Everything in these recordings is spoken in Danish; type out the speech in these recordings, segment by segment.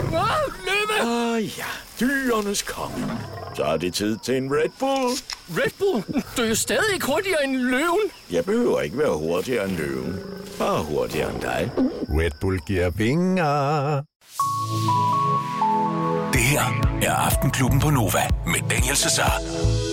Løve! Ja, dyrenes konge. Så er det tid til en Red Bull. Red Bull? Du er jo stadig ikke hurtigere end løven. Jeg behøver ikke være hurtigere end løven. Bare hurtigere end dig. Red Bull giver vinger. Det her er Aftenklubben på Nova med Daniel Cesar.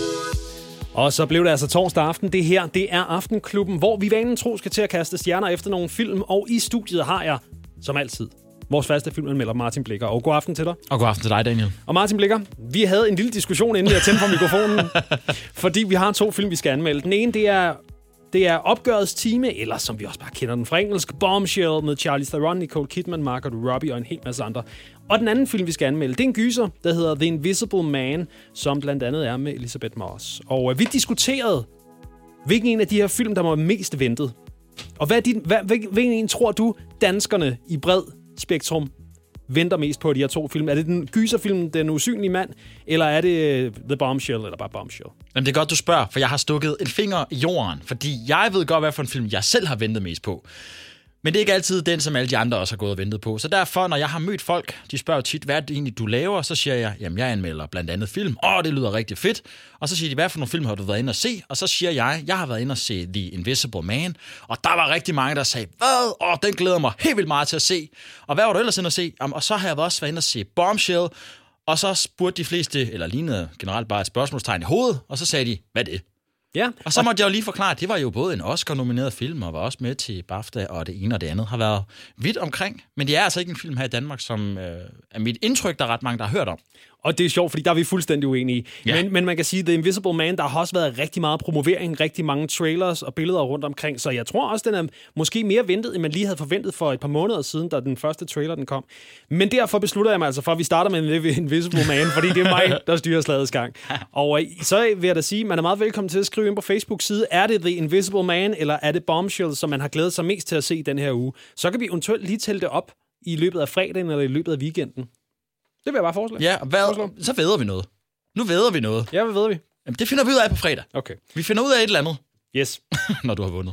Og så blev det altså torsdag aften. Det her, det er Aftenklubben, hvor vi vanen tro skal til at kaste stjerner efter nogle film. Og i studiet har jeg, som altid, vores faste filmanmelder Martin Blikker. Og god aften til dig. Og god aften til dig, Daniel. Og Martin Blikker, vi havde en lille diskussion, inden jeg tændte for mikrofonen. Fordi vi har 2 film, vi skal anmelde. Den ene, det er Opgørets Time, eller som vi også bare kender den fra engelsk, Bombshell med Charlize Theron, Nicole Kidman, Margot Robbie og en hel masse andre. Og den anden film, vi skal anmelde, det er en gyser, der hedder The Invisible Man, som blandt andet er med Elisabeth Moss. Og vi diskuterede, hvilken en af de her film, der var mest ventet. Og hvilken en tror du, danskerne i bred spektrum venter mest på de her 2 film? Er det den gyserfilm, Den Usynlige Mand, eller er det The Bombshell, eller bare Bombshell? Jamen, det er godt, du spørger, for jeg har stukket en finger i jorden, fordi jeg ved godt, hvad for en film jeg selv har ventet mest på. Men det er ikke altid den, som alle de andre også har gået og ventet på. Så derfor, når jeg har mødt folk, de spørger tit, hvad er det egentlig, du laver? Så siger jeg, jamen jeg anmelder blandt andet film. Det lyder rigtig fedt. Og så siger de, hvad for nogle film har du været inde at se? Og så siger jeg har været inde at se The Invisible Man. Og der var rigtig mange, der sagde, hvad? Den glæder mig helt vildt meget til at se. Og hvad var du ellers inde at se? Og så har jeg også været inde at se Bombshell. Og så spurgte de fleste, eller lignede generelt bare et spørgsmålstegn i hovedet. Og så sagde de, hvad er det? Ja. Og så måtte jeg jo lige forklare, at det var jo både en Oscar-nomineret film, og var også med til BAFTA, og det ene og det andet har været vidt omkring. Men det er altså ikke en film her i Danmark, som er mit indtryk, der er ret mange, der har hørt om. Og det er sjovt, fordi der er vi fuldstændig uenige. Ja. Men man kan sige, at The Invisible Man, der har også været rigtig meget promovering, rigtig mange trailers og billeder rundt omkring. Så jeg tror også, den er måske mere ventet, end man lige havde forventet for et par måneder siden, da den første trailer den kom. Men derfor beslutter jeg mig altså for, at vi starter med The Invisible Man, fordi det er mig, der styrer slagets gang. Og så vil jeg da sige, man er meget velkommen til at skrive ind på Facebook-side, er det The Invisible Man, eller er det Bombshell, som man har glædet sig mest til at se den her uge? Så kan vi eventuelt lige tælle det op i løbet af fredagen eller i løbet af weekenden. Det vil jeg bare foreslå. Ja, så væder vi noget. Nu væder vi noget. Ja, hvad ved vi? Jamen, det finder vi ud af på fredag. Okay. Vi finder ud af et eller andet. Yes. Når du har vundet.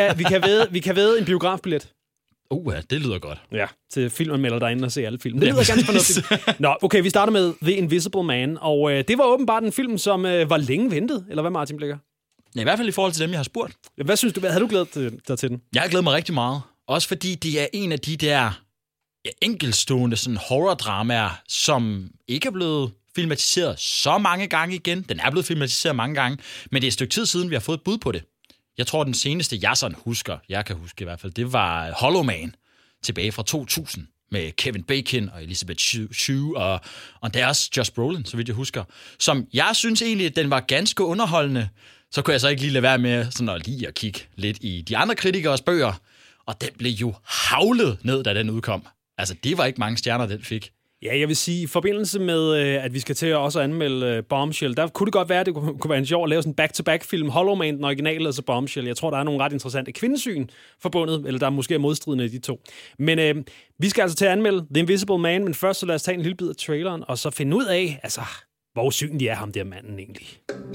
Vi kan væde en biografbillet. Ja, det lyder godt. Ja, til filmanmelder derinde og se alle film. Det lyder ganske fornuftigt. Nå, okay, vi starter med The Invisible Man. Og det var åbenbart en film, som var længe ventet. Eller hvad, Martin Blikker? Ja, i hvert fald i forhold til dem, jeg har spurgt. Hvad synes du? Havde du glædet dig til den? Jeg har glædet mig rigtig meget. Også fordi det er en af de der enkeltstående sådan horror-dramaer, som ikke er blevet filmatiseret så mange gange igen. Den er blevet filmatiseret mange gange, men det er et stykke tid siden, vi har fået et bud på det. Jeg tror, den seneste, jeg kan huske i hvert fald, det var Hollow Man, tilbage fra 2000, med Kevin Bacon og Elizabeth Shue, og der er også Josh Brolin, så vidt jeg husker. Som jeg synes egentlig, at den var ganske underholdende. Så kunne jeg så ikke lige lade være med sådan at lige at kigge lidt i de andre kritikers bøger, og den blev jo havlet ned, da den udkom. Altså, det var ikke mange stjerner, den fik. Ja, jeg vil sige, i forbindelse med, at vi skal til at også anmelde Bombshell, der kunne det godt være, at det kunne være en sjov at lave sådan en back-to-back-film. Hollow Man, den originale, altså Bombshell. Jeg tror, der er nogle ret interessante kvindesyn forbundet, eller der er måske modstridende i de 2. Men vi skal altså til at anmelde The Invisible Man, men først så lad os tage en lille bid af traileren, og så finde ud af, altså, hvor usynlig er ham der manden egentlig.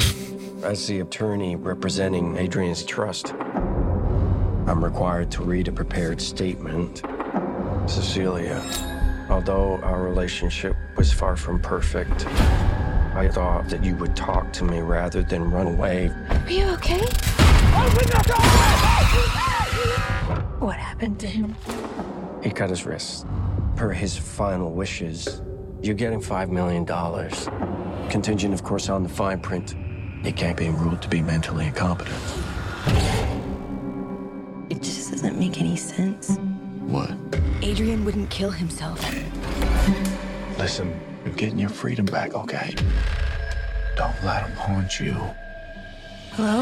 As the attorney representing Adrian's trust, I'm required to read a prepared statement. Cecilia, although our relationship was far from perfect, I thought that you would talk to me rather than run away. Are you okay? What happened to him? He cut his wrist. Per his final wishes, you're getting $5 million. Contingent, of course, on the fine print. He can't be ruled to be mentally incompetent. It just doesn't make any sense. What? Adrian wouldn't kill himself. Listen, you're getting your freedom back, okay? Don't let him haunt you. Hello?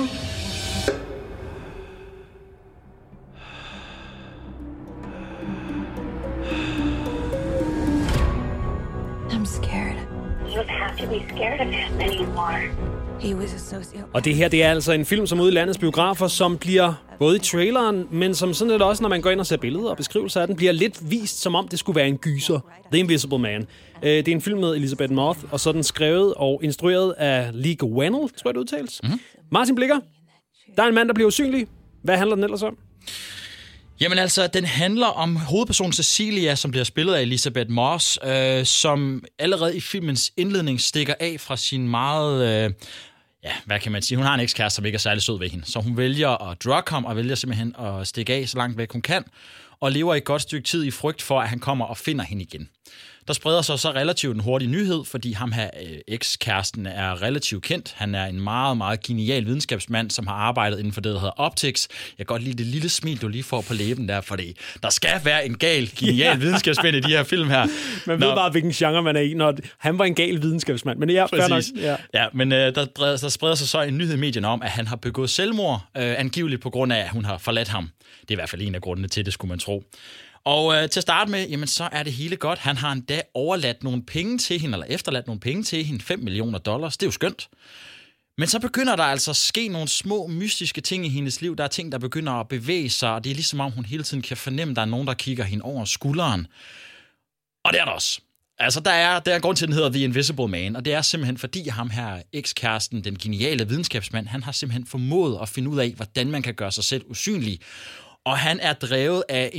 I'm scared. You don't have to be scared of him anymore. He was a sociopath. Og det her, det er altså en film, som ude i landets biografer, som bliver både i traileren, men som sådan lidt også, når man går ind og ser billeder og beskrivelser af den, bliver lidt vist, som om det skulle være en gyser. The Invisible Man. Det er en film med Elisabeth Moss, og så er den skrevet og instrueret af Leigh Whannell, tror jeg det udtales. Mm-hmm. Martin Blikker, der er en mand, der bliver usynlig. Hvad handler den ellers om? Jamen altså, den handler om hovedpersonen Cecilia, som bliver spillet af Elisabeth Moss, som allerede i filmens indledning stikker af fra sin meget... hvad kan man sige? Hun har en ekskæreste, som ikke er særlig sød ved hende. Så hun vælger at drugge ham, og vælger simpelthen at stikke af så langt væk hun kan, og lever et godt stykke tid i frygt for, at han kommer og finder hende igen. Der spreder sig så relativt en hurtig nyhed, fordi ham her, ekskæresten, er relativt kendt. Han er en meget, meget genial videnskabsmand, som har arbejdet inden for det, der hedder optics. Jeg kan godt lide det lille smil, du lige får på læben der, fordi der skal være en genial videnskabsmand i de her film her. Man ved bare, hvilken genre man er i, når han var en gal videnskabsmand. Men præcis. Men der spreder sig så en nyhed i medierne om, at han har begået selvmord, angiveligt på grund af, at hun har forladt ham. Det er i hvert fald en af grundene til det, skulle man tro. Og til at starte med, jamen så er det hele godt. Han har endda efterladt nogle penge til hende, $5 million. Det er jo skønt. Men så begynder der altså at ske nogle små mystiske ting i hendes liv. Der er ting, der begynder at bevæge sig, og det er ligesom om, hun hele tiden kan fornemme, at der er nogen, der kigger hende over skulderen. Og det er der også. Altså, der er en grund til, at den hedder The Invisible Man, og det er simpelthen fordi ham her, ekskæresten, den geniale videnskabsmand, han har simpelthen formået at finde ud af, hvordan man kan gøre sig selv usynlig. Og han er drevet af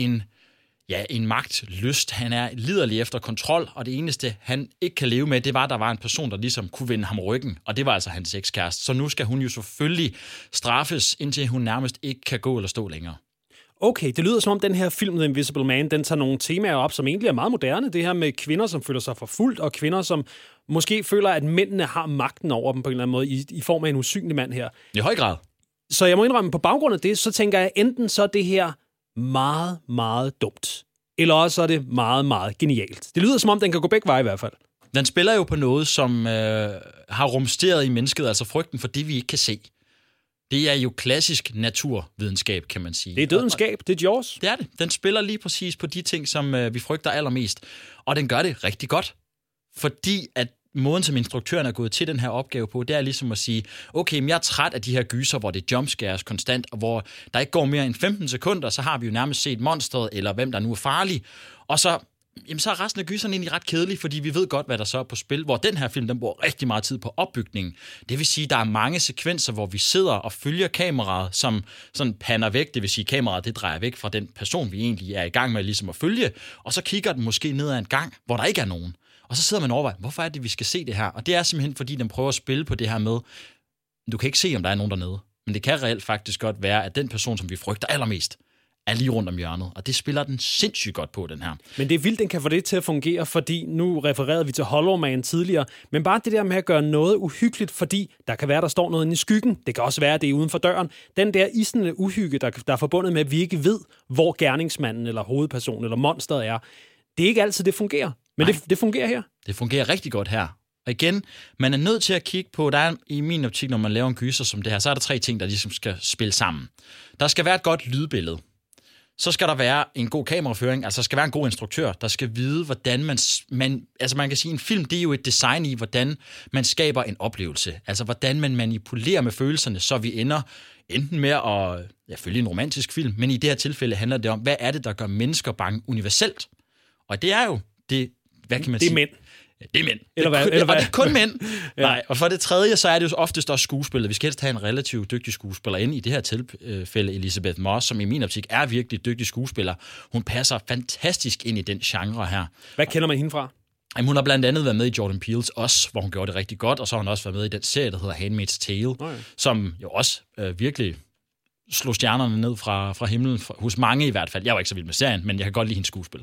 en magtlyst. Han er liderlig efter kontrol, og det eneste, han ikke kan leve med, det var, at der var en person, der ligesom kunne vende ham ryggen, og det var altså hans ekskæreste. Så nu skal hun jo selvfølgelig straffes, indtil hun nærmest ikke kan gå eller stå længere. Okay, det lyder som om den her film, The Invisible Man, den tager nogle temaer op, som egentlig er meget moderne. Det her med kvinder, som føler sig forfulgt, og kvinder, som måske føler, at mændene har magten over dem på en eller anden måde, i form af en usynlig mand her. I høj grad. Så jeg må indrømme, på baggrund af det, så tænker jeg, enten så er det her meget, meget dumt, eller også er det meget, meget genialt. Det lyder som om, den kan gå begge veje i hvert fald. Den spiller jo på noget, som har rumsteret i mennesket, altså frygten for det, vi ikke kan se. Det er jo klassisk naturvidenskab, kan man sige. Det er dødenskab, det er Jaws. Det er det. Den spiller lige præcis på de ting, som vi frygter allermest. Og den gør det rigtig godt. Fordi at måden, som instruktøren er gået til den her opgave på, det er ligesom at sige, okay, men jeg er træt af de her gyser, hvor det jumpscares konstant, og hvor der ikke går mere end 15 sekunder, så har vi jo nærmest set monsteret, eller hvem der nu er farlig. Og så er resten af gyserne egentlig ret kedelige, fordi vi ved godt, hvad der så er på spil, hvor den her film, den bruger rigtig meget tid på opbygningen. Det vil sige, der er mange sekvenser, hvor vi sidder og følger kameraet, som sådan panner væk. Det vil sige, kameraet det drejer væk fra den person, vi egentlig er i gang med ligesom at følge, og så kigger den måske ned ad en gang, hvor der ikke er nogen. Og så sidder man og overvejer, hvorfor er det, vi skal se det her? Og det er simpelthen, fordi den prøver at spille på det her med, du kan ikke se, om der er nogen dernede. Men det kan reelt faktisk godt være, at den person, som vi frygter allermest, er lige rundt om hjørnet. Og det spiller den sindssygt godt på, den her. Men det er vildt, den kan få det til at fungere, fordi nu refererede vi til Hollow Man tidligere. Men bare det der med at gøre noget uhyggeligt, fordi der kan være, der står noget inde i skyggen. Det kan også være, at det er uden for døren. Den der isende uhygge, der er forbundet med, at vi ikke ved, hvor gerningsmanden eller hovedpersonen eller monsteret er. Det er ikke altid, det fungerer. Men det fungerer her. Det fungerer rigtig godt her. Og igen, man er nødt til at kigge på, der er i min optik, når man laver en gyser som det her, så er der 3 ting, der ligesom skal spille sammen. Der skal være et godt lydbillede. Så skal der være en god kameraføring, altså der skal være en god instruktør, der skal vide, hvordan man kan sige, en film, det er jo et design i, hvordan man skaber en oplevelse. Altså hvordan man manipulerer med følelserne, så vi ender enten med at følge en romantisk film, men i det her tilfælde handler det om, hvad er det, der gør mennesker bange universelt? Og det er jo det, hvad kan man sige? Det er mænd. Det er mænd. Eller hvad? Og det er kun mænd. Ja. Nej, og for det tredje, så er det jo oftest også skuespillet. Vi skal helst have en relativt dygtig skuespiller inde. I det her tilfælde Elisabeth Moss, som i min optik er virkelig dygtig skuespiller. Hun passer fantastisk ind i den genre her. Hvad kender man hende fra? Jamen, hun har blandt andet været med i Jordan Peele's Us, hvor hun gjorde det rigtig godt, og så har hun også været med i den serie, der hedder Handmaid's Tale, som jo også virkelig slog stjernerne ned fra himlen, hos mange i hvert fald. Jeg var ikke så vild med serien, men jeg kan godt lide hendes skuespil.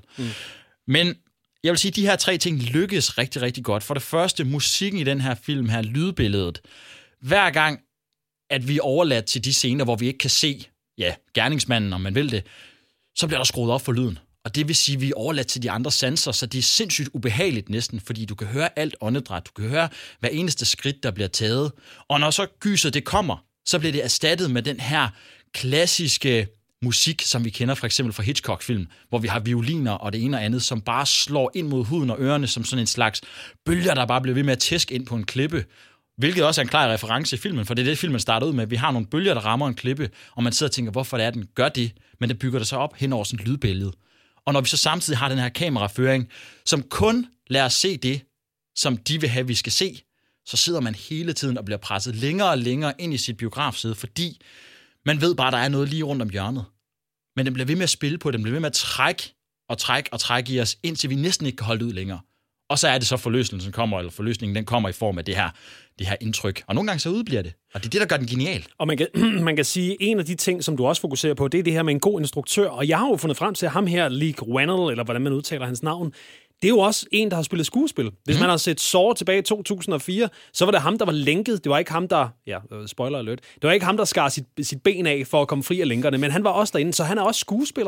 Men jeg vil sige, at de her 3 ting lykkes rigtig, rigtig godt. For det første, musikken i den her film her, lydbilledet. Hver gang, at vi er overladt til de scener, hvor vi ikke kan se gerningsmanden, om man vil det, så bliver der skruet op for lyden. Og det vil sige, at vi er overladt til de andre sanser, så det er sindssygt ubehageligt næsten, fordi du kan høre alt åndedræt. Du kan høre hver eneste skridt, der bliver taget. Og når så gyset det kommer, så bliver det erstattet med den her klassiske musik, som vi kender for eksempel fra Hitchcock-film, hvor vi har violiner og det ene og andet, som bare slår ind mod huden og ørerne som sådan en slags bølger, der bare bliver ved med at tæske ind på en klippe. Hvilket også er en klar reference i filmen, for det er det, filmen starter ud med. Vi har nogle bølger, der rammer en klippe, og man sidder og tænker, hvorfor det er, den gør det, men det bygger det så op hen over sådan et lydbillede. Og når vi så samtidig har den her kameraføring, som kun lader os se det, som de vil have, vi skal se, så sidder man hele tiden og bliver presset længere og længere ind i sit biografsæde, fordi man ved bare, der er noget lige rundt om hjørnet. men den bliver ved med at spille på, den bliver ved med at trække i os, indtil vi næsten ikke kan holde ud længere. Og så er det så forløsningen den kommer i form af det her indtryk. Og nogle gange så udbliver det. Og det er det, der gør den genial. Og man kan sige, en af de ting, som du også fokuserer på, det er det her med en god instruktør. Og jeg har jo fundet frem til, at ham her, Leigh Whannell, eller hvordan man udtaler hans navn, det er jo også en, der har spillet skuespil. Hvis man har set Saw tilbage i 2004, så var det ham, der var lænket. Det var ikke ham, der... Ja, spoiler alert. Det var ikke ham, der skar sit ben af for at komme fri af lænkerne, men han var også derinde, så han er også skuespiller.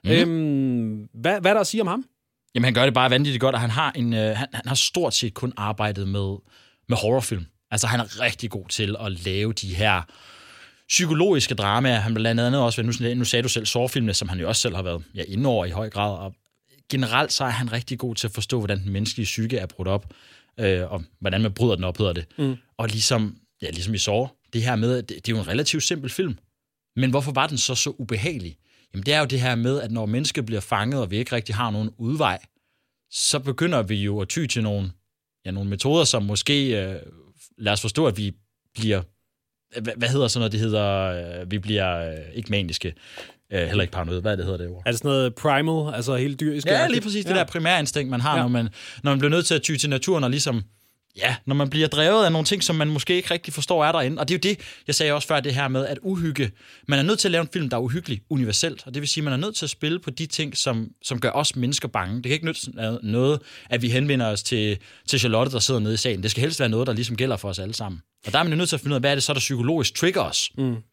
Hvad er der at sige om ham? Jamen, han gør det bare vanvittigt godt, og han har stort set kun arbejdet med horrorfilm. Altså, han er rigtig god til at lave de her psykologiske dramaer. Han blandt andet også, nu sagde du selv, Saw-filmene, som han jo også selv har været inde over i høj grad, og generelt så er han rigtig god til at forstå, hvordan den menneskelige psyke er brudt op, og hvordan man bryder den op, hedder det. Og ligesom i Saw, det her med, det er jo en relativt simpel film, men hvorfor var den så ubehagelig? Jamen, det er jo det her med, at når mennesker bliver fanget, og vi ikke rigtig har nogen udvej, så begynder vi jo at ty til nogle metoder, som måske, lad os forstå, at vi bliver, hvad hedder sådan noget, det hedder, vi bliver ikke maniske, heller ikke paranoid, hvad det hedder det ord? Er det sådan noget primal, altså helt dyrisk? Ja, lige præcis, det der primærinstinkt, man har, når man bliver nødt til at ty til naturen, og ligesom, når man bliver drevet af nogle ting, som man måske ikke rigtig forstår er derinde. Og det er jo det, jeg sagde også før, det her med, at uhygge, man er nødt til at lave en film, der er uhyggelig universelt, og det vil sige, at man er nødt til at spille på de ting, som gør os mennesker bange. Det kan ikke nytte noget, at vi henvender os til Charlotte, der sidder nede i salen. Det skal helst være noget, der ligesom gælder for os alle sammen. Og der er man jo nødt til at finde ud af, hvad er det så, der psykologisk trigger os.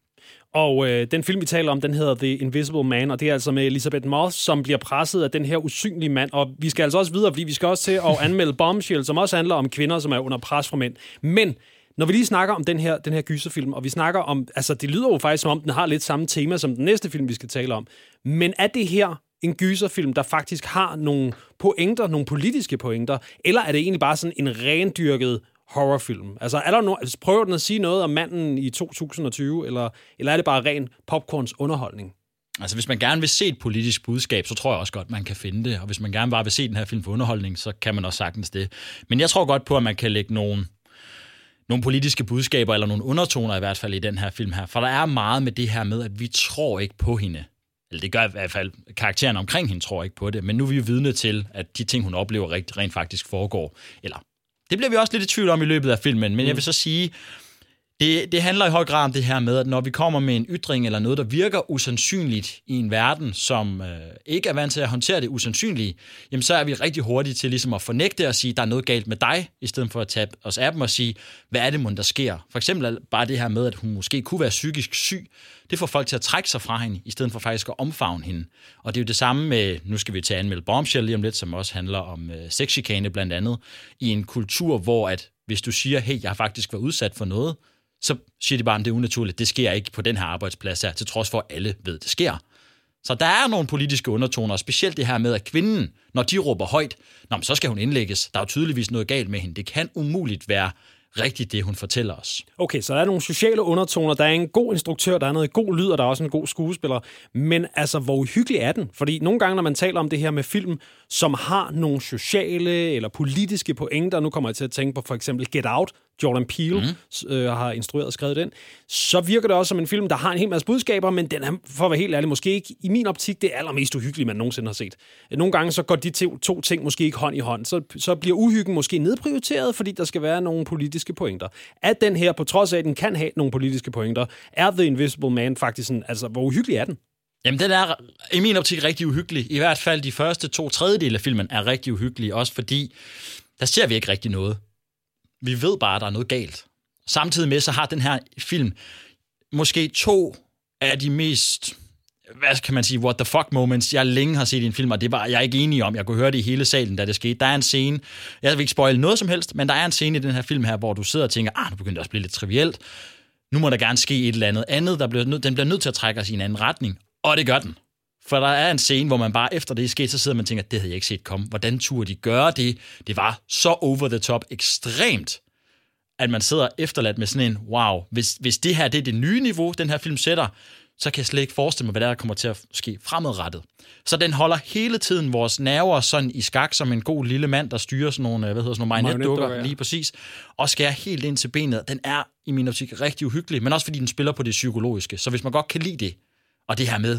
Og den film, vi taler om, den hedder The Invisible Man, og det er altså med Elisabeth Moss, som bliver presset af den her usynlige mand. Og vi skal altså også videre, fordi vi skal også til at anmelde Bombshell, som også handler om kvinder, som er under pres fra mænd. Men når vi lige snakker om den her gyserfilm, og vi snakker om, altså det lyder jo faktisk som om, den har lidt samme tema som den næste film, vi skal tale om. Men er det her en gyserfilm, der faktisk har nogle pointer, nogle politiske pointer, eller er det egentlig bare sådan en rendyrket horrorfilm? Altså, prøver den at sige noget om manden i 2020, eller er det bare ren popcorns underholdning? Altså, hvis man gerne vil se et politisk budskab, så tror jeg også godt, man kan finde det. Og hvis man gerne bare vil se den her film for underholdning, så kan man også sagtens det. Men jeg tror godt på, at man kan lægge nogle politiske budskaber, eller nogle undertoner i hvert fald i den her film her. For der er meget med det her med, at vi tror ikke på hende. Eller det gør i hvert fald karakteren omkring hende tror ikke på det. Men nu er vi jo vidne til, at de ting, hun oplever, rent faktisk foregår. Eller det bliver vi også lidt i tvivl om i løbet af filmen, men jeg vil så sige, det handler i høj grad om det her med, at når vi kommer med en ytring eller noget, der virker usandsynligt i en verden, som ikke er vant til at håndtere det usandsynlige, jamen så er vi rigtig hurtige til ligesom at fornægte og sige, der er noget galt med dig, i stedet for at tage os af dem og sige, hvad er det mon, der sker? For eksempel bare det her med, at hun måske kunne være psykisk syg, det får folk til at trække sig fra hende, i stedet for faktisk at omfavne hende. Og det er jo det samme med, nu skal vi til at anmelde Bombshell lige om lidt, som også handler om sexchikane blandt andet, i en kultur, hvor at hvis du siger, hey, jeg har faktisk været udsat for noget, så siger de bare, at det er unaturligt. Det sker ikke på den her arbejdsplads her, til trods for, at alle ved, det sker. Så der er nogle politiske undertoner, specielt det her med, at kvinden, når de råber højt, så skal hun indlægges. Der er jo tydeligvis noget galt med hende. Det kan umuligt være rigtigt, det hun fortæller os. Okay, så der er nogle sociale undertoner, der er en god instruktør, der er noget god lyd, og der er også en god skuespiller. Men altså, hvor uhyggelig er den? Fordi nogle gange, når man taler om det her med film, som har nogle sociale eller politiske pointer, nu kommer jeg til at tænke på for eksempel Get Out, Jordan Peele har instrueret og skrevet den, så virker det også som en film, der har en hel masse budskaber, men den er, for at være helt ærlig, måske ikke i min optik det allermest uhyggelige, man nogensinde har set. Nogle gange så går de to ting måske ikke hånd i hånd. Så bliver uhyggen måske nedprioriteret, fordi der skal være nogle politiske pointer. At den her, på trods af, at den kan have nogle politiske pointer, er The Invisible Man faktisk sådan, altså hvor uhyggelig er den? Jamen, den er i min optik rigtig uhyggelig. I hvert fald de første 2/3 af filmen er rigtig uhyggelige, også fordi der ser vi ikke rigtig noget. Vi ved bare, at der er noget galt. Samtidig med, så har den her film måske 2 af de mest, hvad kan man sige, what the fuck moments, jeg længe har set i en film, og det var jeg ikke enig om. Jeg kunne høre det i hele salen, da det skete. Der er en scene, jeg vil ikke spoile noget som helst, men der er en scene i den her film her, hvor du sidder og tænker, nu begynder det også at blive lidt trivielt. Nu må der gerne ske et eller andet. Den bliver nødt til at trække os i en anden retning, og det gør den. For der er en scene, hvor man bare efter det er sket, så sidder man og tænker, det havde jeg ikke set komme. Hvordan turde de gøre det? Det var så over the top, ekstremt, at man sidder efterladt med sådan en, wow, hvis det her det er det nye niveau, den her film sætter, så kan jeg slet ikke forestille mig, hvad der kommer til at ske fremadrettet. Så den holder hele tiden vores nerver sådan i skak, som en god lille mand, der styrer sådan nogle, marionetdukker, lige præcis, og skærer helt ind til benet. Den er i min optik rigtig uhyggelig, men også fordi den spiller på det psykologiske. Så hvis man godt kan lide det, og det her med,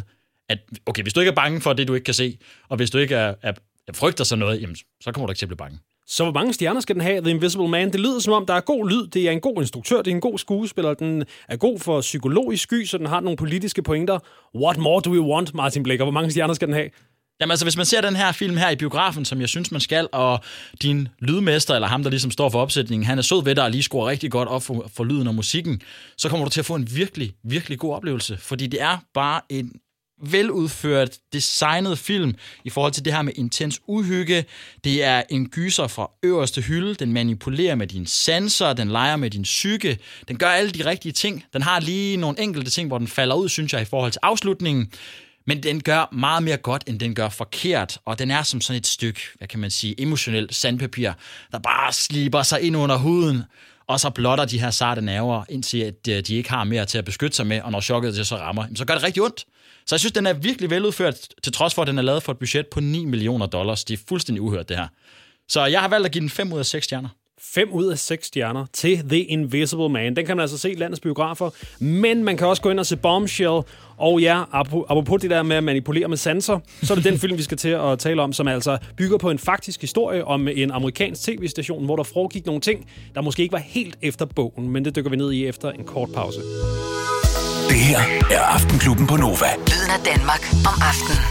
at okay, hvis du ikke er bange for det, du ikke kan se, og hvis du ikke er frygter sådan noget, jamen, så kommer du ikke til at blive bange. Så hvor mange stjerner skal den have, The Invisible Man? Det lyder som om, der er god lyd, det er en god instruktør, det er en god skuespiller, den er god for psykologisk sky, så den har nogle politiske pointer. What more do we want, Martin Blikker? Hvor mange stjerner skal den have? Jamen altså, hvis man ser den her film her i biografen, som jeg synes, man skal, og din lydmester, eller ham, der ligesom står for opsætningen, han er sød ved dig og lige skruer rigtig godt op for lyden og musikken, så kommer du til at få en virkelig, virkelig god oplevelse. Fordi det er bare en veludført, designet film i forhold til det her med intens uhygge. Det er en gyser fra øverste hylde. Den manipulerer med dine sanser, den leger med din psyke. Den gør alle de rigtige ting. Den har lige nogle enkelte ting, hvor den falder ud, synes jeg, i forhold til afslutningen. Men den gør meget mere godt, end den gør forkert. Og den er som sådan et stykke, hvad kan man sige, emotionelt sandpapir, der bare sliber sig ind under huden, og så blotter de her sarte nerver, indtil at de ikke har mere til at beskytte sig med, og når chokket så rammer, så gør det rigtig ondt. Så jeg synes, den er virkelig veludført, til trods for, at den er lavet for et budget på $9 million. Det er fuldstændig uhørt, det her. Så jeg har valgt at give den 5 ud af 6 stjerner. 5 ud af 6 stjerner til The Invisible Man. Den kan man altså se i landets biografer, men man kan også gå ind og se Bombshell. Og ja, apropos det der med at manipulere med sanser, så er det den film, vi skal til at tale om, som altså bygger på en faktisk historie om en amerikansk tv-station, hvor der foregik nogle ting, der måske ikke var helt efter bogen, men det dykker vi ned i efter en kort pause. Det her er Aftenklubben på Nova. Lyden af Danmark om aftenen.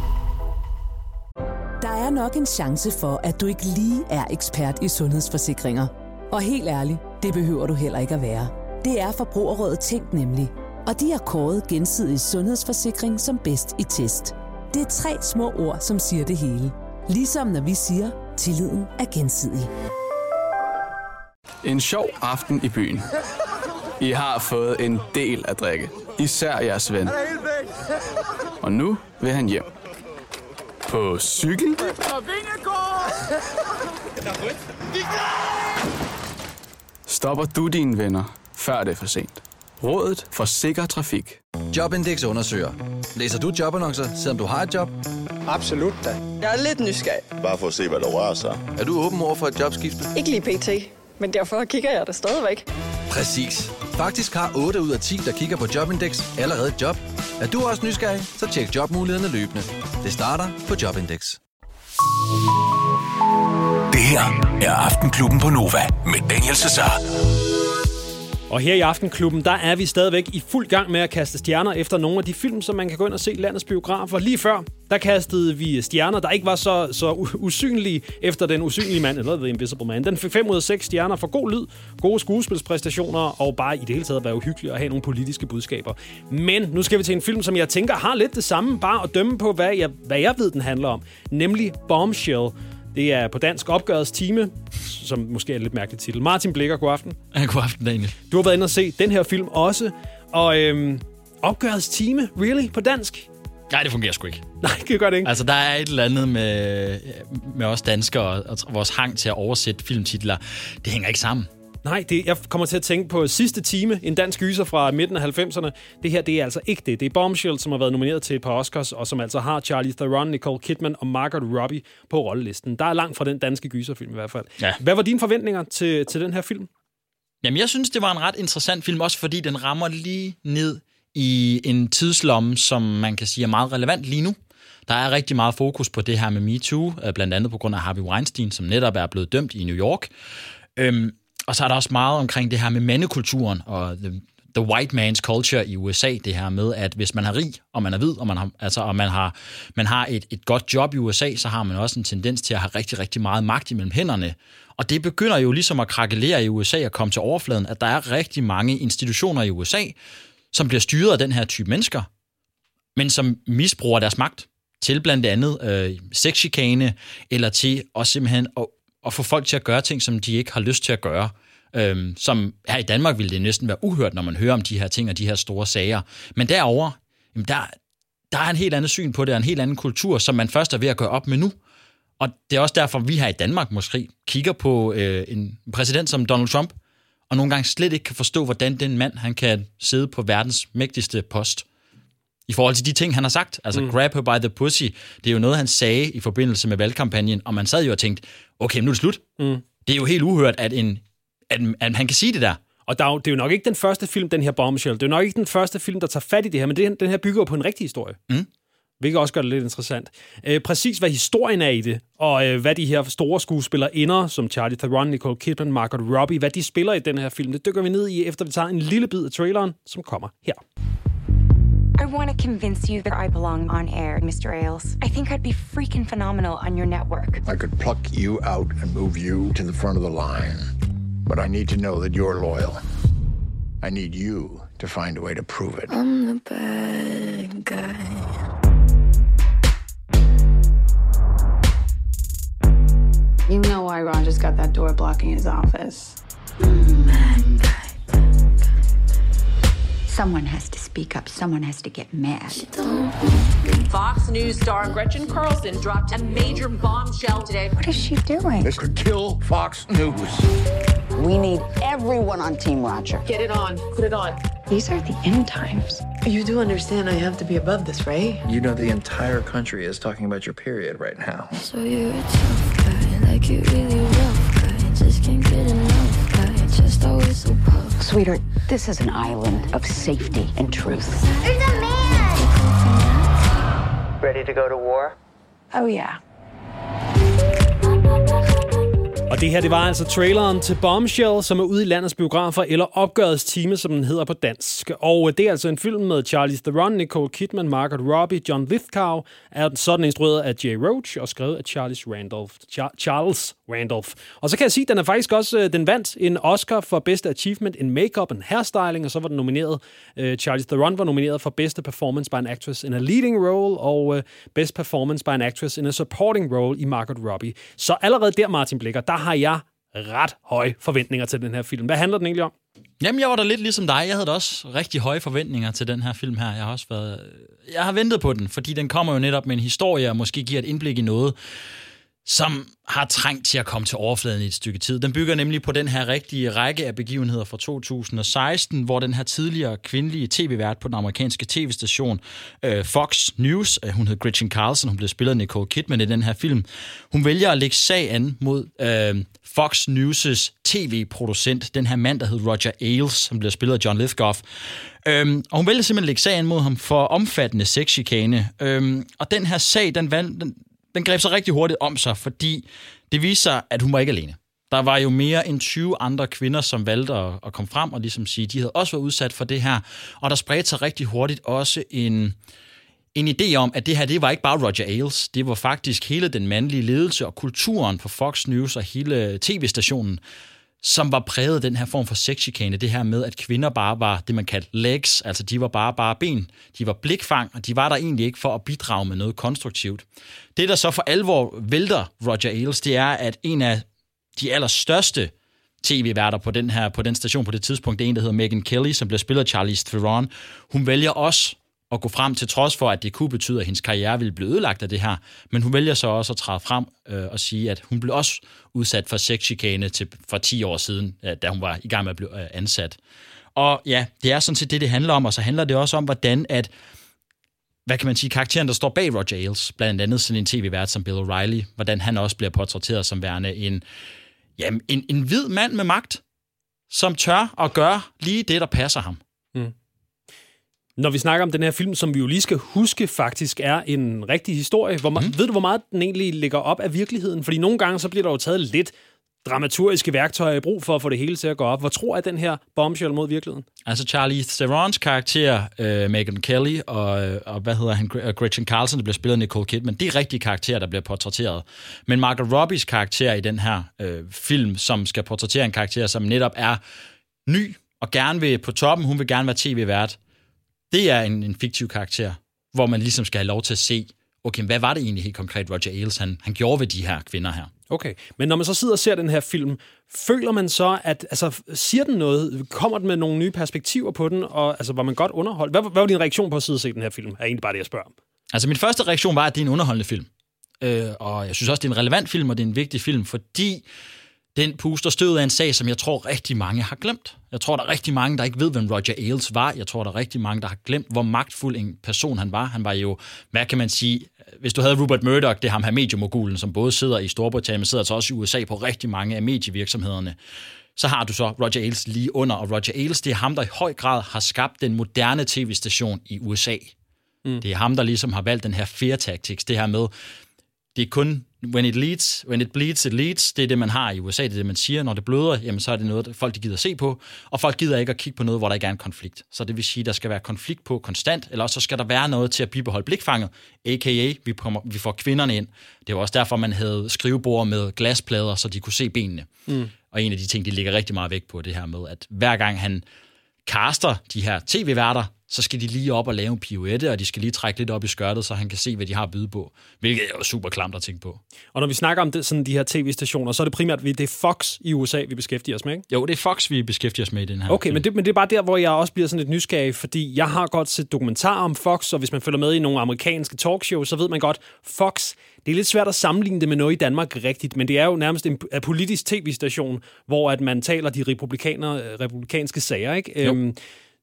Der er nok en chance for, at du ikke lige er ekspert i sundhedsforsikringer. Og helt ærligt, det behøver du heller ikke at være. Det er Forbrugerrådet Tænk nemlig. Og de har kåret Gensidig Sundhedsforsikring som bedst i test. Det er 3 små ord, som siger det hele. Ligesom når vi siger, tilliden er gensidig. En sjov aften i byen. I har fået en del at drikke. Især jeres ven. Og nu vil han hjem. På cykel? Stopper du dine venner, før det er for sent? Rådet for sikker trafik. Jobindex undersøger. Læser du jobannoncer, selvom du har et job? Absolut da. Jeg er lidt nysgerrig. Bare for at se, hvad der rører sig. Er du åben over for et jobskifte? Ikke lige pt, men derfor kigger jeg det stadigvæk. Præcis. Faktisk har 8 ud af 10, der kigger på Jobindex, allerede et job. Er du også nysgerrig, så tjek jobmulighederne løbende. Det starter på Jobindex. Det her er Aftenklubben på Nova med Daniel Cesar. Og her i Aftenklubben, der er vi stadigvæk i fuld gang med at kaste stjerner efter nogle af de film, som man kan gå ind og se i landets biografer. Lige før, der kastede vi stjerner, der ikke var så usynlige efter Den Usynlige Mand, eller The Invisible Man. Den fik 5 ud af 6 stjerner for god lyd, gode skuespilspræstationer, og bare i det hele taget være uhyggelig og have nogle politiske budskaber. Men nu skal vi til en film, som jeg tænker har lidt det samme, bare at dømme på, hvad jeg ved, den handler om. Nemlig Bombshell. Det er på dansk Opgørets Time, som måske er en lidt mærkelig titel. Martin Blikker, god aften. Ja, god aften, Daniel. Du har været inde og se den her film også, og Opgørets Time, really, på dansk? Nej, det fungerer sgu ikke. Nej, det gør det ikke. Altså, der er et eller andet med os danskere og vores hang til at oversætte filmtitler. Det hænger ikke sammen. Nej, jeg kommer til at tænke på Sidste Time, en dansk gyser fra midten af 90'erne. Det her, det er altså ikke det. Det er Bombshell, som har været nomineret til et par Oscars, og som altså har Charlize Theron, Nicole Kidman og Margot Robbie på rollelisten. Der er langt fra den danske gyserfilm i hvert fald. Ja. Hvad var dine forventninger til den her film? Jamen, jeg synes, det var en ret interessant film, også fordi den rammer lige ned i en tidslomme, som man kan sige er meget relevant lige nu. Der er rigtig meget fokus på det her med MeToo, blandt andet på grund af Harvey Weinstein, som netop er blevet dømt i New York. Og så er der også meget omkring det her med mandekulturen og the white man's culture i USA, det her med, at hvis man er rig, og man er hvid, og man har et godt job i USA, så har man også en tendens til at have rigtig, rigtig meget magt imellem hænderne. Og det begynder jo ligesom at krakelere i USA og komme til overfladen, at der er rigtig mange institutioner i USA, som bliver styret af den her type mennesker, men som misbruger deres magt til blandt andet sexchikane, eller til også simpelthen at få folk til at gøre ting, som de ikke har lyst til at gøre. Som her i Danmark ville det næsten være uhørt, når man hører om de her ting og de her store sager. Men derovre, der er en helt anden syn på det, og en helt anden kultur, som man først er ved at gøre op med nu. Og det er også derfor, vi her i Danmark måske kigger på en præsident som Donald Trump, og nogle gange slet ikke kan forstå, hvordan den mand, han kan sidde på verdens mægtigste post. I forhold til de ting, han har sagt. Altså, grab her by the pussy, det er jo noget, han sagde i forbindelse med valgkampagnen, og man sad jo og tænkte, okay, nu er det slut. Det er jo helt uhørt, at han kan sige det der. Og det er jo nok ikke den første film, den her Bombshell. Det er jo nok ikke den første film, der tager fat i det her, men den her bygger jo på en rigtig historie. Hvilket også gør det lidt interessant. Præcis hvad historien er i det, og hvad de her store skuespillere ender, som Charlize Theron, Nicole Kidman, Margot Robbie, hvad de spiller i den her film, det dykker vi ned i, efter vi tager en lille bid af traileren, som kommer her. I want to convince you that I belong on air, Mr. Ailes. I think I'd be freaking phenomenal on your network. I could pluck you out and move you to the front of the line. But I need to know that you're loyal. I need you to find a way to prove it. I'm the bad guy. You know why Ron just got that door blocking his office. Someone has to speak up. Someone has to get mad. Fox News star Gretchen Carlson dropped a major bombshell today. What is she doing? This could kill Fox News. We need everyone on Team Roger. Get it on. Put it on. These are the end times. You do understand I have to be above this, right? You know the entire country is talking about your period right now. So you're a tough guy, like you really rough guy. Just can't get enough guy, just always so puff. Sweetheart, this is an island of safety and truth. There's a man! Ready to go to war? Oh yeah. Og det her, det var altså traileren til Bombshell, som er ude i landets biografer, eller Opgørets Time, som den hedder på dansk. Og det er altså en film med Charlize Theron, Nicole Kidman, Margot Robbie, John Lithgow, er sådan instrueret af Jay Roach og skrevet af Charles Randolph. Og så kan jeg sige, at den er faktisk også, den vandt en Oscar for Best Achievement in Makeup and Hairstyling, og så var den nomineret, Charlize Theron var nomineret for Best Performance by an Actress in a Leading Role, og Best Performance by an Actress in a Supporting Role i Margot Robbie. Så allerede der, Martin Blikker, der har jeg ret høje forventninger til den her film. Hvad handler den egentlig om? Jamen, jeg var da lidt ligesom dig. Jeg havde da også rigtig høje forventninger til den her film her. Jeg har ventet på den, fordi den kommer jo netop med en historie, og måske giver et indblik i noget, som har trængt til at komme til overfladen i et stykke tid. Den bygger nemlig på den her rigtige række af begivenheder fra 2016, hvor den her tidligere kvindelige tv-vært på den amerikanske tv-station Fox News, hun hed Gretchen Carlson, hun blev spillet af Nicole Kidman i den her film, hun vælger at lægge sag an mod Fox News' tv-producent, den her mand, der hed Roger Ailes, som bliver spillet af John Lithgow. Og hun vælger simpelthen at lægge sag an mod ham for omfattende sexchikane. Og den her sag, den greb sig rigtig hurtigt om sig, fordi det viser sig, at hun var ikke alene. Der var jo mere end 20 andre kvinder, som valgte at komme frem og ligesom sige, de havde også været udsat for det her. Og der spredte sig rigtig hurtigt også en idé om, at det her, det var ikke bare Roger Ailes. Det var faktisk hele den mandlige ledelse og kulturen på Fox News og hele tv-stationen, som var præget af den her form for sexchikane. Det her med, at kvinder bare var det, man kaldte legs, altså de var bare ben. De var blikfang, og de var der egentlig ikke for at bidrage med noget konstruktivt. Det, der så for alvor vælter Roger Ailes, det er, at en af de allerstørste tv-værter på den station på det tidspunkt, det er en, der hedder Megyn Kelly, som bliver spillet af Charlize Theron. Hun vælger også at gå frem, til trods for, at det kunne betyde, at hendes karriere ville blive ødelagt af det her. Men hun vælger så også at træde frem og sige, at hun blev også udsat for sexchikane for 10 år siden, da hun var i gang med at blive ansat. Og ja, det er sådan set det handler om, og så handler det også om, hvordan at, hvad kan man sige, karakteren, der står bag Roger Ailes, blandt andet sådan en tv-vært som Bill O'Reilly, hvordan han også bliver portrætteret som værende en hvid mand med magt, som tør at gøre lige det, der passer ham. Mm. Når vi snakker om den her film, som vi jo lige skal huske faktisk er en rigtig historie, ved du, hvor meget den egentlig ligger op af virkeligheden? Fordi nogle gange så bliver der jo taget lidt dramaturgiske værktøjer i brug for at få det hele til at gå op. Hvor tror jeg den her bombshell mod virkeligheden? Altså Charlize Therons karakter, Megyn Kelly og hvad hedder han, Gretchen Carlson, der bliver spillet af Nicole Kidman, det er rigtige karakterer, der bliver portrætteret. Men Margot Robbies karakter i den her film, som skal portrættere en karakter, som netop er ny og gerne vil på toppen, hun vil gerne være tv-vært. Det er en fiktiv karakter, hvor man ligesom skal have lov til at se, okay, hvad var det egentlig helt konkret, Roger Ailes, han gjorde ved de her kvinder her. Okay, men når man så sidder og ser den her film, føler man så, at siger den noget? Kommer den med nogle nye perspektiver på den? Og var man godt underholdt? Hvad var din reaktion på at sidde og se den her film? Er egentlig bare det, jeg spørger om. Altså min første reaktion var, at det er en underholdende film. Og jeg synes også, det er en relevant film, og det er en vigtig film, fordi den puster støvet af en sag, som jeg tror rigtig mange har glemt. Jeg tror, der er rigtig mange, der ikke ved, hvem Roger Ailes var. Jeg tror, der er rigtig mange, der har glemt, hvor magtfuld en person han var. Han var jo, hvad kan man sige, hvis du havde Rupert Murdoch, det er ham her mediemogulen, som både sidder i Storbritannien, men sidder altså også i USA på rigtig mange af medievirksomhederne. Så har du så Roger Ailes lige under, og Roger Ailes, det er ham, der i høj grad har skabt den moderne tv-station i USA. Det er ham, der ligesom har valgt den her fear tactics, det her med, det er kun, when it bleeds, it leads. Det er det, man har i USA, det er det, man siger. Når det bløder, jamen, så er det noget, folk de gider se på, og folk gider ikke at kigge på noget, hvor der ikke er en konflikt. Så det vil sige, at der skal være konflikt på konstant, eller også så skal der være noget til at bibeholde blikfanget, a.k.a. vi får kvinderne ind. Det var også derfor, man havde skrivebord med glasplader, så de kunne se benene. Og en af de ting, de ligger rigtig meget vægt på, det her med, at hver gang han caster de her tv-værter, så skal de lige op og lave en pirouette, og de skal lige trække lidt op i skørtet, så han kan se, hvad de har at byde på. Hvilket er jo super klamt at tænke på. Og når vi snakker om det, sådan de her tv-stationer, så er det primært, det er Fox i USA, vi beskæftiger os med, ikke? Jo, det er Fox, vi beskæftiger os med i den her. Okay, men det er bare der, hvor jeg også bliver sådan lidt nysgerrig, fordi jeg har godt set dokumentarer om Fox, og hvis man følger med i nogle amerikanske talkshows, så ved man godt, Fox, det er lidt svært at sammenligne det med noget i Danmark rigtigt, men det er jo nærmest en politisk tv-station, hvor at man taler de republikanske sager, ikke?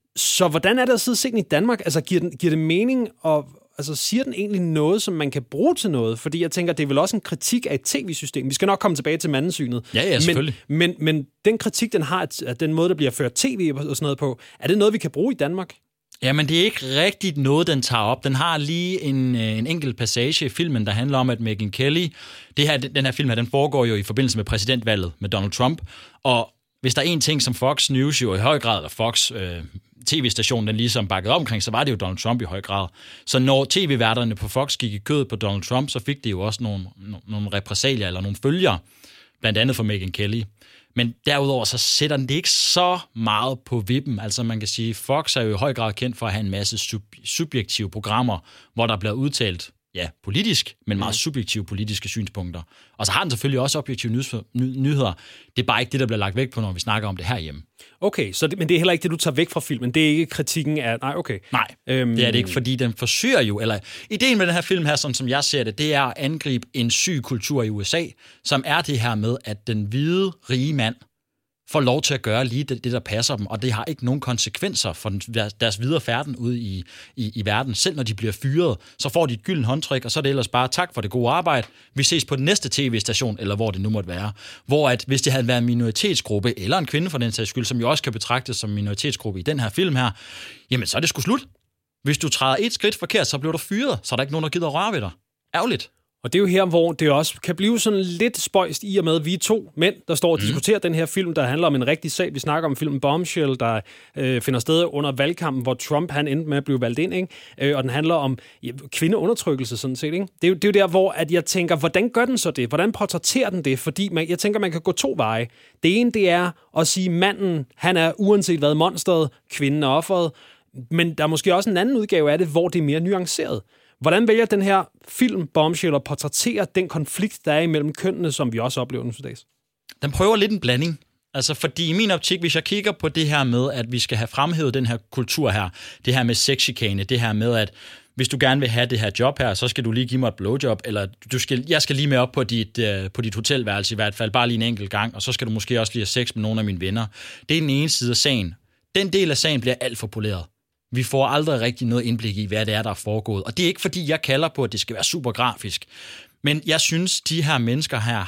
Så hvordan er det at sidde set i Danmark? Altså, giver det mening, og altså, siger den egentlig noget, som man kan bruge til noget? Fordi jeg tænker, det er vel også en kritik af et tv-system. Vi skal nok komme tilbage til mandesynet. Ja, selvfølgelig. Men den kritik, den har, at den måde, der bliver ført tv og sådan noget på, er det noget, vi kan bruge i Danmark? Jamen, det er ikke rigtigt noget, den tager op. Den har lige en enkelt passage i filmen, der handler om, at Megyn Kelly, den her film her, den foregår jo i forbindelse med præsidentvalget med Donald Trump, og hvis der er en ting, som Fox News jo i høj grad, eller Fox tv-stationen, den ligesom bakkede omkring, så var det jo Donald Trump i høj grad. Så når tv-værterne på Fox gik i kødet på Donald Trump, så fik det jo også nogle repressalier eller nogle følger, blandt andet for Megyn Kelly. Men derudover så sætter den det ikke så meget på vippen. Altså man kan sige, Fox er jo i høj grad kendt for at have en masse subjektive programmer, hvor der bliver udtalt politisk, men meget subjektive politiske synspunkter. Og så har den selvfølgelig også objektive nyheder. Det er bare ikke det, der bliver lagt vægt på, når vi snakker om det herhjemme. Okay, men det er heller ikke det, du tager væk fra filmen. Det er ikke kritikken af... Nej, okay. Nej, det er det ikke, fordi den forsøger jo... Eller ideen med den her film her, sådan som jeg ser det, det er at angribe en syg kultur i USA, som er det her med, at den hvide, rige mand får lov til at gøre lige det, der passer dem, og det har ikke nogen konsekvenser for deres videre færden ude i verden. Selv når de bliver fyret, så får de et gylden håndtryk, og så er det ellers bare tak for det gode arbejde. Vi ses på den næste tv-station, eller hvor det nu måtte være. Hvor at hvis det havde været en minoritetsgruppe, eller en kvinde for den sags skyld, som jo også kan betragtes som minoritetsgruppe i den her film her, jamen så er det sgu slut. Hvis du træder et skridt forkert, så bliver du fyret, så er der ikke nogen, der gider røre ved dig. Ærgerligt. Og det er jo her, hvor det også kan blive sådan lidt spøjst i og med, at vi er to mænd, der står og diskuterer den her film, der handler om en rigtig sag. Vi snakker om filmen Bombshell, der finder sted under valgkampen, hvor Trump han endte med at blive valgt ind, ikke? Og den handler om kvindeundertrykkelse sådan set, ikke? Det er jo der, hvor at jeg tænker, hvordan gør den så det? Hvordan portrætterer den det? Fordi jeg tænker, man kan gå to veje. Det ene, det er at sige, manden, han er uanset hvad monsteret, kvinden er offeret. Men der er måske også en anden udgave af det, hvor det er mere nuanceret. Hvordan vælger den her film Bombshell at portrættere den konflikt, der er imellem kønnene, som vi også oplever nu til dags? Den prøver lidt en blanding. Altså, fordi i min optik, hvis jeg kigger på det her med, at vi skal have fremhævet den her kultur her, det her med sexchikane, det her med, at hvis du gerne vil have det her job her, så skal du lige give mig et blowjob, eller jeg skal lige med op på dit hotelværelse i hvert fald, bare lige en enkelt gang, og så skal du måske også lige have sex med nogle af mine venner. Det er den ene side af sagen. Den del af sagen bliver alt for poleret. Vi får aldrig rigtig noget indblik i, hvad det er, der er foregået. Og det er ikke, fordi jeg kalder på, at det skal være super grafisk. Men jeg synes, de her mennesker her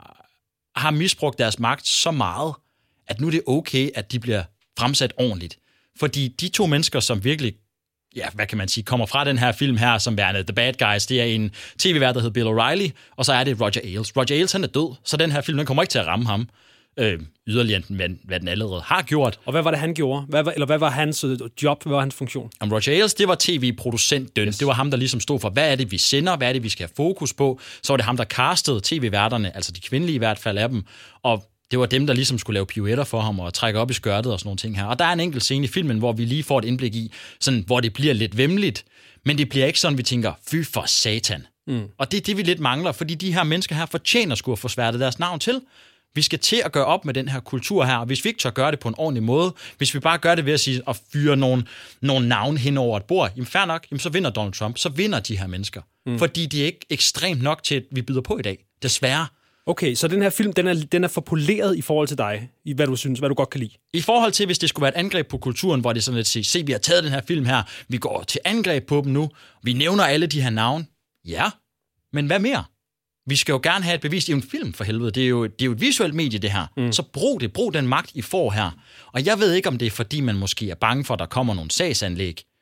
har misbrugt deres magt så meget, at nu er det okay, at de bliver fremsat ordentligt. Fordi de to mennesker, som virkelig, hvad kan man sige, kommer fra den her film her, som værende The Bad Guys, det er en tv-vært, der hedder Bill O'Reilly, og så er det Roger Ailes. Roger Ailes, han er død, så den her film, den kommer ikke til at ramme ham. Yderligere end hvad den allerede har gjort. Og hvad var det, han gjorde? Hvad var hans job? Hvad var hans funktion? Roger Ailes, det var tv-producenten. Yes. Det var ham, der ligesom stod for, hvad er det, vi sender? Hvad er det, vi skal have fokus på? Så var det ham, der castede tv-værterne, altså de kvindelige i hvert fald af dem. Og det var dem, der ligesom skulle lave pirouetter for ham og trække op i skørtet og sådan nogle ting her. Og der er en enkelt scene i filmen, hvor vi lige får et indblik i, sådan, hvor det bliver lidt væmmeligt, men det bliver ikke sådan, vi tænker, fy for satan. Og det er det, vi lidt mangler, fordi de her mennesker her fortjener skulle have få sværtet deres navn til. Vi skal til at gøre op med den her kultur her, og hvis vi ikke tør gøre det på en ordentlig måde, hvis vi bare gør det ved at sige at fyre nogle navne hen over et bord, jamen fair nok, jamen så vinder Donald Trump, så vinder de her mennesker. Fordi de er ikke ekstremt nok til, at vi byder på i dag. Desværre. Okay, så den her film, den er for poleret i forhold til dig, i hvad du synes, hvad du godt kan lide? I forhold til, hvis det skulle være et angreb på kulturen, hvor det er sådan lidt se, vi har taget den her film her, vi går til angreb på dem nu, vi nævner alle de her navne. Ja, men hvad mere? Vi skal jo gerne have et bevis i en film, for helvede. Det er jo et visuelt medie, det her. Så brug den magt, I får her. Og jeg ved ikke, om det er, fordi man måske er bange for, at der kommer nogle sagsanlæg.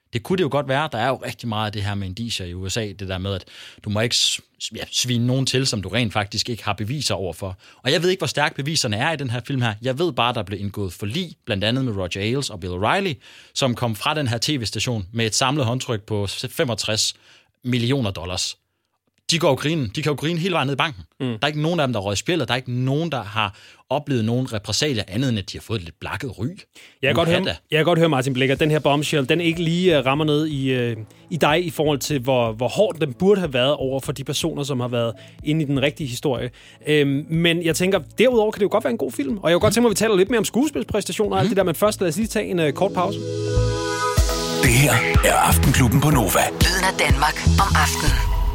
Det kunne det jo godt være. Der er jo rigtig meget af det her med indicier i USA, det der med, at du må ikke svine nogen til, som du rent faktisk ikke har beviser overfor. Og jeg ved ikke, hvor stærke beviserne er i den her film her. Jeg ved bare, der blev indgået forlig, blandt andet med Roger Ailes og Bill O'Reilly, som kom fra den her tv-station med et samlet håndtryk på $65 millioner. De kan jo grine hele vejen ned i banken. Der er ikke nogen af dem, der røg spillet. Der er ikke nogen, der har oplevet nogen repressalier, andet end at de har fået et lidt blakket ry. Jeg kan godt høre, Martin Blikker, den her bombshell, den ikke lige rammer ned i dig i forhold til, hvor hårdt den burde have været over for de personer, som har været inde i den rigtige historie. Men jeg tænker, derudover kan det jo godt være en god film. Og jeg kunne godt tænke mig, at vi taler lidt mere om skuespilspræstationer og alt det der, men først lad os lige tage en kort pause. Det her er Aftenklubben på Nova. Lyden af Danmark om aftenen.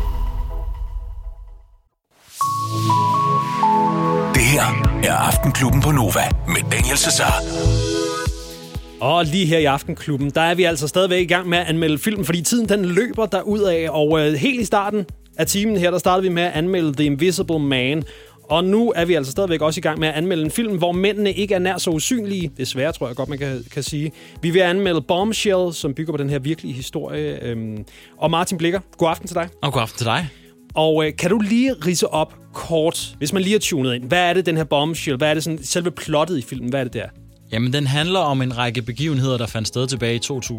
Det her er Aftenklubben på Nova med Daniel Cesar. Og lige her i Aftenklubben, der er vi altså stadigvæk i gang med at anmelde film, fordi tiden den løber derudad, og helt i starten af timen her, der startede vi med at anmelde The Invisible Man. Og nu er vi altså stadigvæk også i gang med at anmelde en film, hvor mændene ikke er nær så usynlige. Desværre, tror jeg godt, man kan sige. Vi vil anmelde Bombshell, som bygger på den her virkelige historie. Og Martin Blikker, god aften til dig. Og god aften til dig. Og kan du lige ridse op kort, hvis man lige er tunet ind, hvad er det, den her Bombshell? Hvad er det sådan, selve plottet i filmen? Hvad er det der? Jamen, den handler om en række begivenheder, der fandt sted tilbage i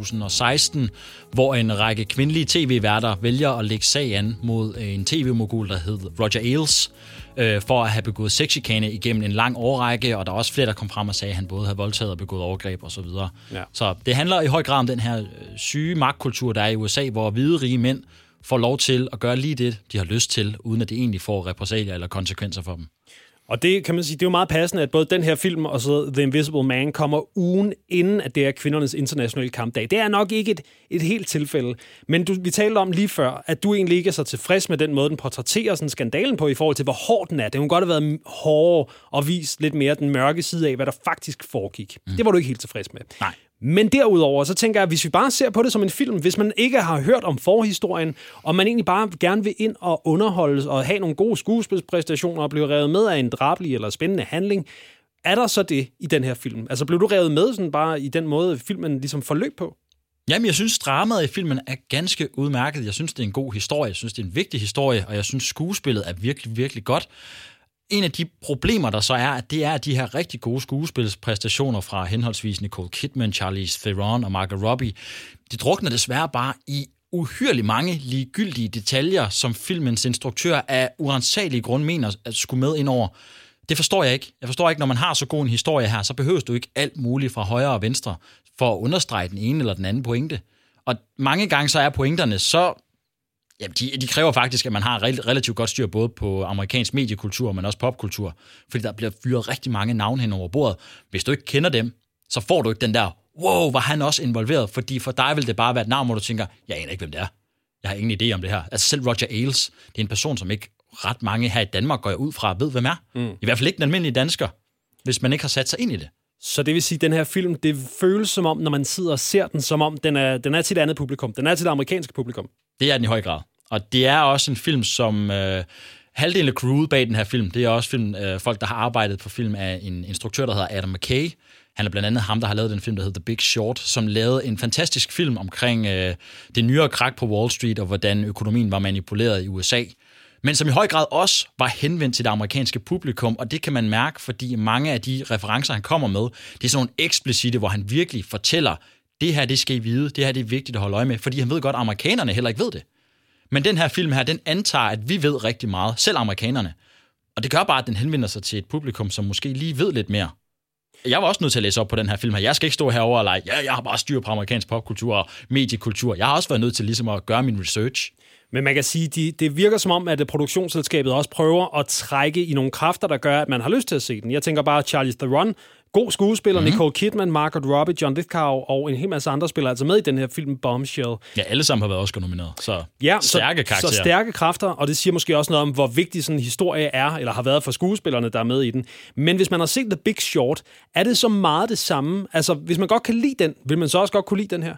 2016, hvor en række kvindelige tv-værter vælger at lægge sag an mod en tv-mogul, der hed Roger Ailes, for at have begået sexchikane igennem en lang årrække, og der er også flere, der kom frem og sagde, at han både havde voldtaget og begået overgreb osv. Ja. Så det handler i høj grad om den her syge magtkultur, der er i USA, hvor hvide rige mænd får lov til at gøre lige det, de har lyst til, uden at det egentlig får repressalier eller konsekvenser for dem. Og det kan man sige, det er jo meget passende, at både den her film og så The Invisible Man kommer ugen inden, at det er kvindernes internationale kampdag. Det er nok ikke et helt tilfælde, men vi talte om lige før, at du egentlig ikke er så tilfreds med den måde, den portrætterer sådan skandalen på, i forhold til, hvor hård den er. Det kunne godt have været hårdere og vist lidt mere den mørke side af, hvad der faktisk foregik. Det var du ikke helt tilfreds med. Nej. Men derudover, så tænker jeg, at hvis vi bare ser på det som en film, hvis man ikke har hørt om forhistorien, og man egentlig bare gerne vil ind og underholde og have nogle gode skuespilspræstationer og blive revet med af en drabelig eller spændende handling, er der så det i den her film? Altså blev du revet med sådan bare i den måde, filmen ligesom forløb på? Jamen, jeg synes, dramaet i filmen er ganske udmærket. Jeg synes, det er en god historie. Jeg synes, det er en vigtig historie, og jeg synes, skuespillet er virkelig, virkelig godt. En af de problemer, der så er, at det er de her rigtig gode skuespilspræstationer fra henholdsvis Nicole Kidman, Charlize Theron og Margot Robbie, de drukner desværre bare i uhyrligt mange ligegyldige detaljer, som filmens instruktør af uransagelige grunde mener at skulle med ind over. Det forstår jeg ikke. Jeg forstår ikke, når man har så god en historie her, så behøver du ikke alt muligt fra højre og venstre for at understrege den ene eller den anden pointe. Og mange gange så er pointerne så... Ja, de kræver faktisk, at man har relativt godt styr både på amerikansk mediekultur, men også popkultur, fordi der bliver fyret rigtig mange navne hen over bordet. Hvis du ikke kender dem, så får du ikke den der, wow, var han også involveret, fordi for dig vil det bare være et navn, hvor du tænker, jeg aner ikke, hvem det er. Jeg har ingen idé om det her. Altså selv Roger Ailes, det er en person, som ikke ret mange her i Danmark går ud fra, ved hvem er. I hvert fald ikke den almindelige dansker, hvis man ikke har sat sig ind i det. Så det vil sige, at den her film, det føles som om, når man sidder og ser den, som om den er til et andet publikum. Den er til det amerikanske publikum. Det er den i høj grad. Og det er også en film, som halvdelen af crewet bag den her film, det er også folk, der har arbejdet på film af en instruktør, der hedder Adam McKay. Han er blandt andet ham, der har lavet den film, der hedder The Big Short, som lavede en fantastisk film omkring det nyere krak på Wall Street, og hvordan økonomien var manipuleret i USA. Men som i høj grad også var henvendt til det amerikanske publikum, og det kan man mærke, fordi mange af de referencer, han kommer med, det er sådan nogle eksplicite, hvor han virkelig fortæller, det her, det skal I vide, det her, det er vigtigt at holde øje med, fordi han ved godt, at amerikanerne heller ikke ved det. Men den her film her, den antager, at vi ved rigtig meget, selv amerikanerne. Og det gør bare, at den henvender sig til et publikum, som måske lige ved lidt mere. Jeg var også nødt til at læse op på den her film her. Jeg skal ikke stå herovre og lege, jeg har bare styr på amerikansk popkultur og mediekultur. Jeg har også været nødt til ligesom at gøre min research. Men man kan sige, det virker som om, at produktionsselskabet også prøver at trække i nogle kræfter, der gør, at man har lyst til at se den. Jeg tænker bare, Charlize Theron, god skuespiller, Nicole Kidman, Margot Robbie, John Lithgow og en hel masse andre spillere altså med i den her film Bombshell. Ja, alle sammen har været Oscar-nomineret, så stærke karakterer. Så stærke kræfter, og det siger måske også noget om, hvor vigtig sådan en historie er, eller har været for skuespillerne, der er med i den. Men hvis man har set The Big Short, er det så meget det samme? Altså, hvis man godt kan lide den, vil man så også godt kunne lide den her?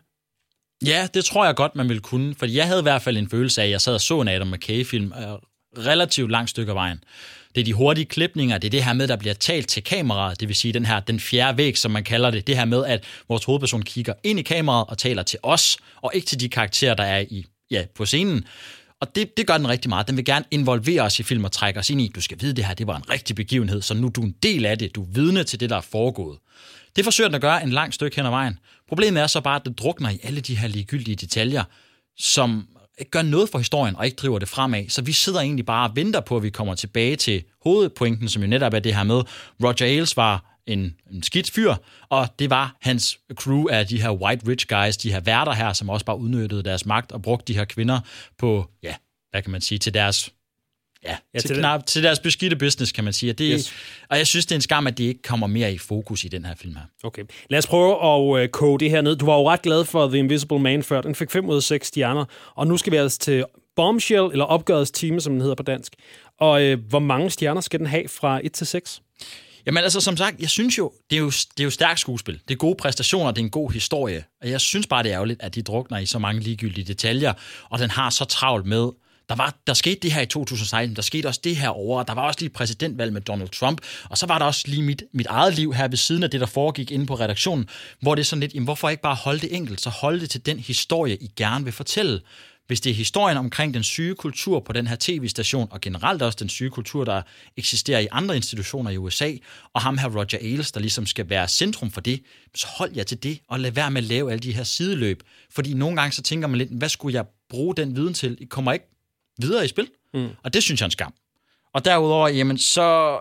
Ja, det tror jeg godt, man ville kunne, for jeg havde i hvert fald en følelse af, at jeg sad og så en Adam McKay-film relativt langt stykke af vejen. Det er de hurtige klipninger, det er det her med, der bliver talt til kameraet, det vil sige den fjerde væg, som man kalder det. Det her med, at vores hovedperson kigger ind i kameraet og taler til os, og ikke til de karakterer, der er på scenen. Og det gør den rigtig meget. Den vil gerne involvere os i film og trække os ind i, du skal vide det her, det var en rigtig begivenhed, så nu er du en del af det, du er vidne til det, der er foregået. Det forsøger den at gøre en lang stykke hen ad vejen. Problemet er så bare, at det drukner i alle de her ligegyldige detaljer, som ikke gør noget for historien og ikke driver det fremad. Så vi sidder egentlig bare og venter på, at vi kommer tilbage til hovedpointen, som jo netop er det her med, Roger Ailes var en skidt fyr, og det var hans crew af de her white rich guys, de her værter her, som også bare udnyttede deres magt og brugte de her kvinder på, hvad kan man sige, til deres til deres beskidte business, kan man sige. Og jeg synes, det er en skam, at det ikke kommer mere i fokus i den her film her. Okay. Lad os prøve at koge det her ned. Du var jo ret glad for The Invisible Man før. Den fik 5 ud af 6 stjerner, og nu skal vi altså til Bombshell, eller Opgørets Time, som den hedder på dansk. Og hvor mange stjerner skal den have fra 1 til 6? Jamen altså, som sagt, jeg synes jo, det er jo stærkt skuespil. Det er gode præstationer, det er en god historie. Og jeg synes bare, det er ærgerligt, at de drukner i så mange ligegyldige detaljer, og den har så travlt med. Der skete det her i 2016, der skete også det her over, der var også lige præsidentvalg med Donald Trump, og så var der også lige mit eget liv her ved siden af det, der foregik inde på redaktionen, hvor det er sådan lidt, jamen hvorfor ikke bare holde det enkelt, så holde det til den historie, I gerne vil fortælle. Hvis det er historien omkring den syge kultur på den her tv-station, og generelt også den syge kultur, der eksisterer i andre institutioner i USA, og ham her Roger Ailes, der ligesom skal være centrum for det, så hold jer til det, og lad være med at lave alle de her sideløb. Fordi nogle gange så tænker man lidt, hvad skulle jeg bruge den viden til? I kommer ikke videre i spil. Og det synes jeg er en skam. Og derudover, jamen, så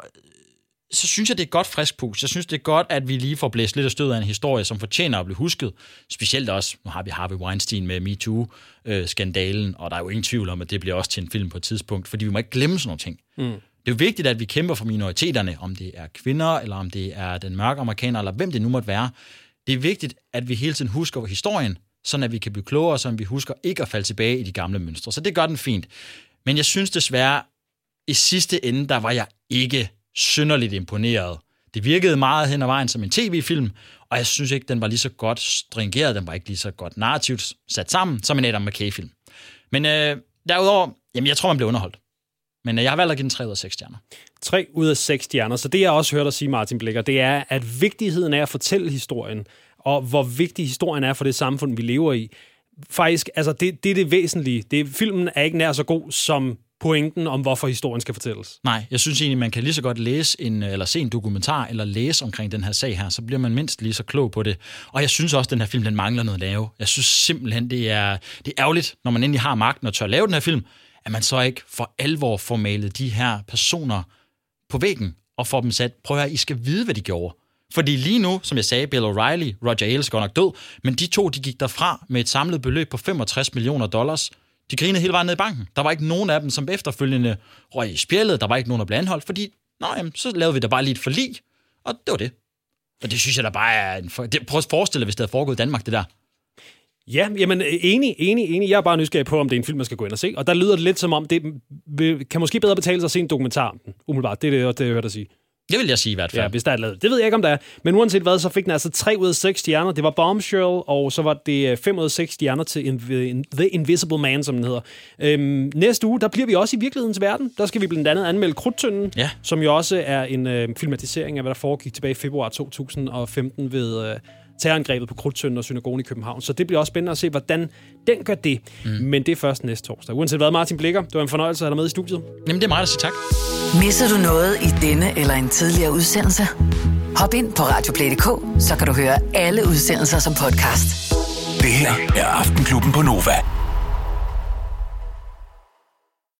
synes jeg, det er et godt frisk pus. Jeg synes, det er godt, at vi lige får blæst lidt af stød af en historie, som fortjener at blive husket. Specielt også, nu har vi Harvey Weinstein med MeToo-skandalen, og der er jo ingen tvivl om, at det bliver også til en film på et tidspunkt, fordi vi må ikke glemme sådan nogle ting. Det er jo vigtigt, at vi kæmper for minoriteterne, om det er kvinder, eller om det er den mørke amerikaner, eller hvem det nu måtte være. Det er vigtigt, at vi hele tiden husker historien, sådan at vi kan blive klogere, så vi husker ikke at falde tilbage i de gamle mønstre. Så det gør den fint. Men jeg synes desværre, i sidste ende, der var jeg ikke synderligt imponeret. Det virkede meget hen ad vejen som en tv-film, og jeg synes ikke, den var lige så godt stringeret, den var ikke lige så godt narrativt sat sammen, som en Adam McKay-film. Men derudover, jamen jeg tror, man blev underholdt. Men jeg har valgt at give den 3 ud af 6 stjerner. 3 ud af 6 stjerner. Så det, jeg også hørte dig sige, Martin Blikker, det er, at vigtigheden af at fortælle historien, og hvor vigtig historien er for det samfund, vi lever i. Faktisk, altså det er det væsentlige. Filmen er ikke nær så god som pointen om, hvorfor historien skal fortælles. Nej, jeg synes egentlig, man kan lige så godt læse eller se en dokumentar, eller læse omkring den her sag her, så bliver man mindst lige så klog på det. Og jeg synes også, at den her film, den mangler noget at lave. Jeg synes simpelthen, det er ærgerligt, når man endelig har magten og tør lave den her film, at man så ikke for alvor får malet de her personer på væggen, og får dem sat, prøv at I skal vide, hvad de gjorde. Fordi lige nu, som jeg sagde, Bill O'Reilly, Roger Ailes går nok død, men de to, de gik derfra med et samlet beløb på $65 millioner. De grinede hele vejen ned i banken. Der var ikke nogen af dem, som efterfølgende røg i spjældet. Der var ikke nogen, der blev anholdt, fordi så lavede vi da bare lige et forlig, og det var det. Og det synes jeg da bare er prøv at forestille dig, hvis det havde foregået i Danmark, det der. Ja, jamen enig. Jeg er bare nysgerrig på, om det er en film, man skal gå ind og se. Og der lyder det lidt som om, det kan måske bedre betale sig at se en dokumentar om den. Umiddelbart, det er det, jeg hørte dig sige. Det vil jeg sige i hvert fald. Ja, hvis der er lavet. Det ved jeg ikke, om der er. Men uanset hvad, så fik den altså 3 ud af 6 stjerner. Det var Bombshell, og så var det 5 ud af 6 stjerner til The Invisible Man, som den hedder. Næste uge, der bliver vi også i virkelighedens verden. Der skal vi blandt andet anmelde Krudttønden, som jo også er en filmatisering af, hvad der foregik tilbage i februar 2015 ved terrorangrebet på Krudttønden og synagogen i København. Så det bliver også spændende at se, hvordan den gør det. Men det er først næste torsdag. Uanset hvad, Martin Blikker, det var en fornøjelse at have dig med i studiet. Jamen, det er mig, der siger tak. Misser du noget i denne eller en tidligere udsendelse? Hop ind på radioplay.dk, så kan du høre alle udsendelser som podcast. Det her er Aftenklubben på Nova.